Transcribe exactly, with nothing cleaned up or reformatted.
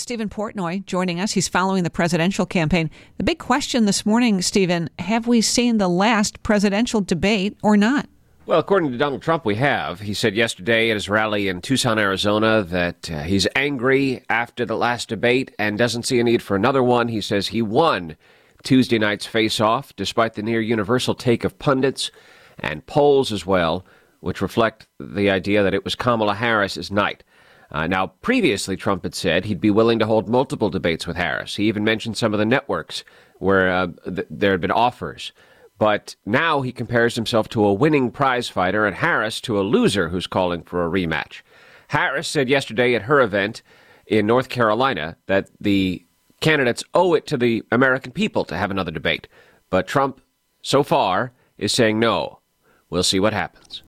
Stephen Portnoy joining us. He's following the presidential campaign. The big question this morning, Stephen, have we seen the last presidential debate or not? Well, according to Donald Trump, we have. He said yesterday at his rally in Tucson, Arizona, that uh, he's angry after the last debate and doesn't see a need for another one. He says he won Tuesday night's face-off, despite the near-universal take of pundits and polls as well, which reflect the idea that it was Kamala Harris's night. Uh, now, previously, Trump had said he'd be willing to hold multiple debates with Harris. He even mentioned some of the networks where uh, th- there had been offers. But now he compares himself to a winning prize fighter and Harris to a loser who's calling for a rematch. Harris said yesterday at her event in North Carolina that the candidates owe it to the American people to have another debate. But Trump, so far, is saying no. We'll see what happens.